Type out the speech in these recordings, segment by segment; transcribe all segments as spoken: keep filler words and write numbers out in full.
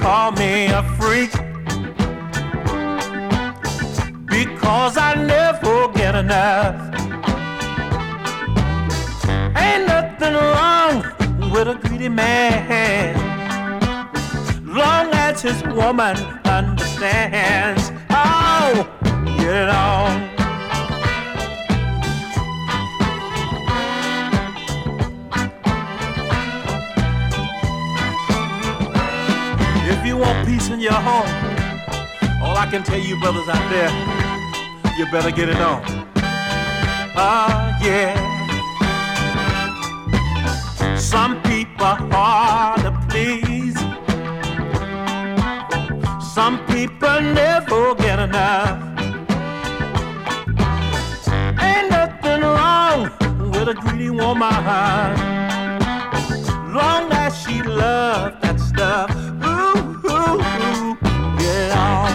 call me a freak, because I never get enough. Ain't nothing wrong with a greedy man, long as his woman understands. Oh, get it on. If you want peace in your home, all I can tell you brothers out there, you better get it on. Ah, yeah. Some people are hard to please. Some people never get enough. Ain't nothing wrong with a greedy woman, long as she loves that stuff. Ooh, ooh, ooh, get on.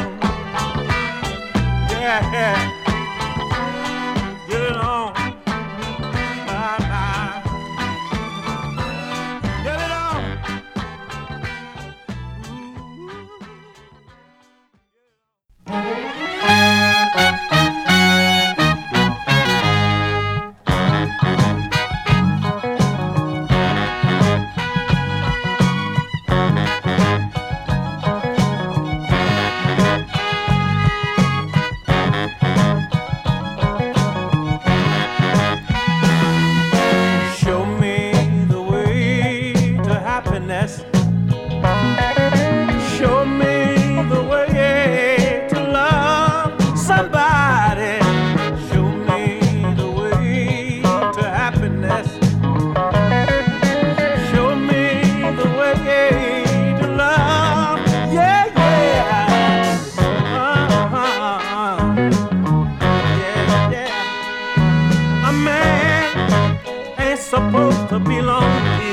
Yeah, yeah. Get it on. Bye, bye. Get it on. Show me the way to love somebody. Show me the way to happiness. Show me the way to love. Yeah, yeah. Uh-huh. Yeah, yeah. A man ain't supposed to be lonely.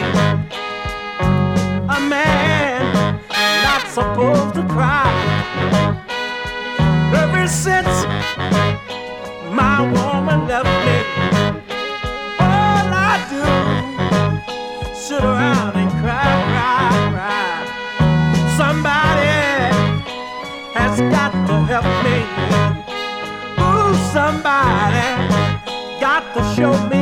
A man not supposed to cry. Ever since my woman left me, all I do sit around and cry, cry, cry. Somebody has got to help me. Ooh, somebody got to show me